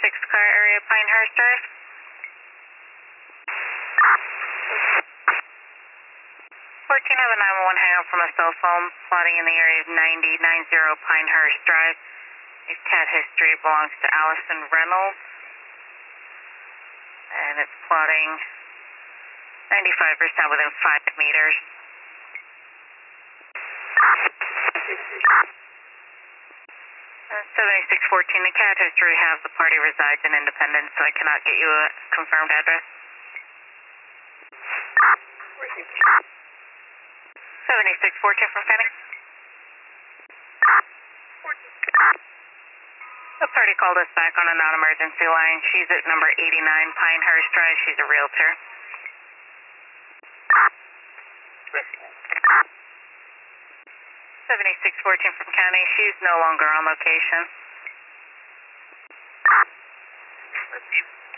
car area, Pinehurst Drive. 14, I have a 911 hang up from a cell phone, plotting in the area of 9090 Pinehurst Drive. His cat history belongs to Allison Reynolds. And it's plotting 95% within 5 meters. 7614, the cat history has the party resides in Independence, so I cannot get you a confirmed address. 7614 from Kenny. The party called us back on a non-emergency line. She's at number 89 Pinehurst Drive. She's a realtor. 7614 from County. She's no longer on location.